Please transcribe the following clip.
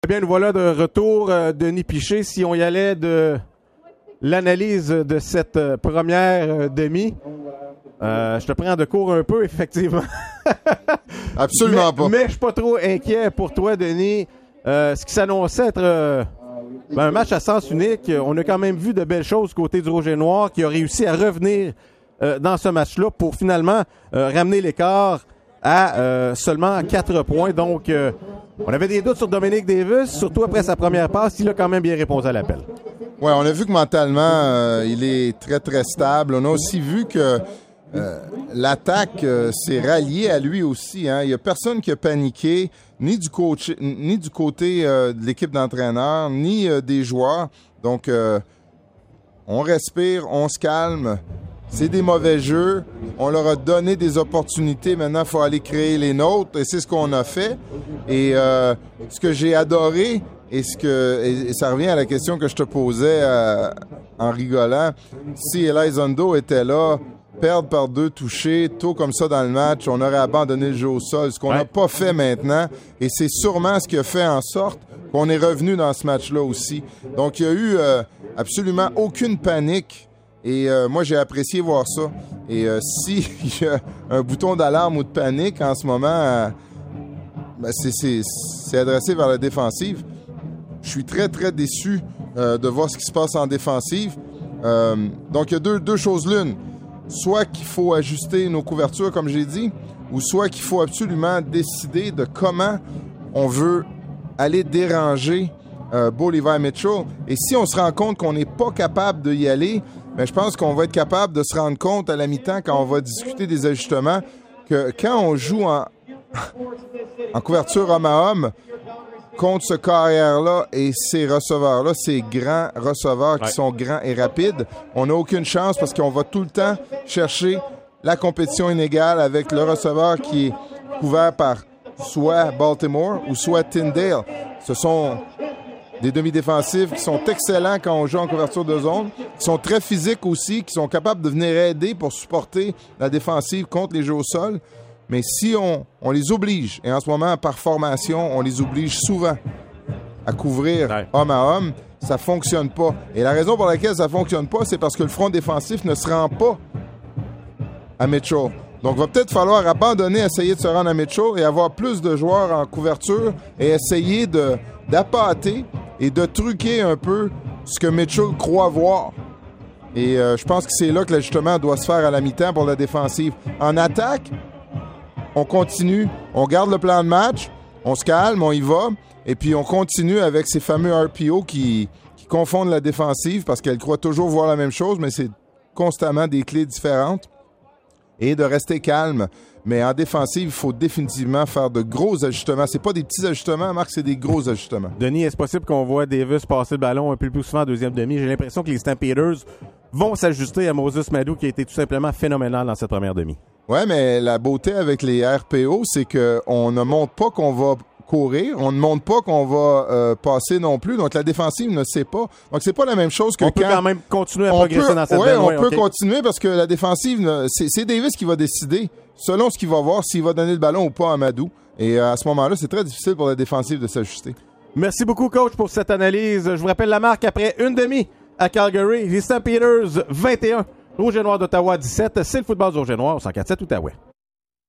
Eh bien, nous voilà de retour, Denis Piché. Si on y allait de l'analyse de cette première demi, je te prends de court un peu, effectivement. Absolument pas. Mais je suis pas trop inquiet pour toi, Denis. Ce qui s'annonçait être un match à sens unique. On a quand même vu de belles choses côté du Rouge et Noir qui a réussi à revenir dans ce match-là pour finalement ramener l'écart à seulement 4 points. Donc, on avait des doutes sur Dominique Davis, surtout après sa première passe. Il a quand même bien répondu à l'appel. Oui, on a vu que mentalement, il est très, très stable. On a aussi vu que l'attaque s'est ralliée à lui aussi. Hein. Il n'y a personne qui a paniqué, ni du côté de l'équipe d'entraîneurs, ni des joueurs. Donc, on respire, on se calme. C'est des mauvais jeux. On leur a donné des opportunités. Maintenant, il faut aller créer les nôtres. Et c'est ce qu'on a fait. Et ce que j'ai adoré, et ça revient à la question que je te posais en rigolant, si Elizondo était là, perdre par 2 touchés, tôt comme ça dans le match, on aurait abandonné le jeu au sol, ce qu'on n'a pas fait maintenant. Et c'est sûrement ce qui a fait en sorte qu'on est revenu dans ce match-là aussi. Donc, il y a eu absolument aucune panique. Et moi, j'ai apprécié voir ça. Et s'il y a un bouton d'alarme ou de panique en ce moment, c'est adressé vers la défensive. Je suis très, très déçu de voir ce qui se passe en défensive. Donc, il y a deux choses l'une. Soit qu'il faut ajuster nos couvertures, comme j'ai dit, ou soit qu'il faut absolument décider de comment on veut aller déranger Bo Levi Mitchell. Et si on se rend compte qu'on n'est pas capable d'y aller, mais je pense qu'on va être capable de se rendre compte à la mi-temps, quand on va discuter des ajustements, que quand on joue en couverture homme à homme contre ce carrière-là et ces receveurs-là, ces grands receveurs qui sont grands et rapides, on n'a aucune chance parce qu'on va tout le temps chercher la compétition inégale avec le receveur qui est couvert par soit Baltimore ou soit Tyndale. Ce sont des demi-défensifs qui sont excellents quand on joue en couverture de zone, qui sont très physiques aussi, qui sont capables de venir aider pour supporter la défensive contre les jeux au sol. Mais si on les oblige, et en ce moment, par formation, on les oblige souvent à couvrir homme à homme, ça fonctionne pas. Et la raison pour laquelle ça fonctionne pas, c'est parce que le front défensif ne se rend pas à Mitchell. Donc, il va peut-être falloir abandonner, essayer de se rendre à Mitchell et avoir plus de joueurs en couverture et essayer d'appâter et de truquer un peu ce que Mitchell croit voir. Et je pense que c'est là que l'ajustement doit se faire à la mi-temps pour la défensive. En attaque, on continue, on garde le plan de match, on se calme, on y va, et puis on continue avec ces fameux RPO qui confondent la défensive parce qu'elle croit toujours voir la même chose, mais c'est constamment des clés différentes. Et de rester calme. Mais en défensive, il faut définitivement faire de gros ajustements. C'est pas des petits ajustements, Marc, c'est des gros ajustements. Denis, est-ce possible qu'on voit Davis passer le ballon un peu plus souvent en deuxième demi? J'ai l'impression que les Stampeders vont s'ajuster à Moses Madou qui a été tout simplement phénoménal dans cette première demi. Ouais, mais la beauté avec les RPO, c'est qu'on ne montre pas qu'on va courir, on ne montre pas qu'on va passer non plus, donc la défensive ne sait pas. Donc c'est pas la même chose que on peut quand même continuer à progresser dans cette demi. Oui, on peut continuer parce que la défensive, c'est Davis qui va décider, selon ce qu'il va voir, s'il va donner le ballon ou pas à Madou. Et à ce moment-là, c'est très difficile pour la défensive de s'ajuster. Merci beaucoup, coach, pour cette analyse. Je vous rappelle la marque après une demi à Calgary. Les Stampeders 21, Rouge et Noir d'Ottawa 17. C'est le football du Rouge et Noir au 104.7 Outaouais.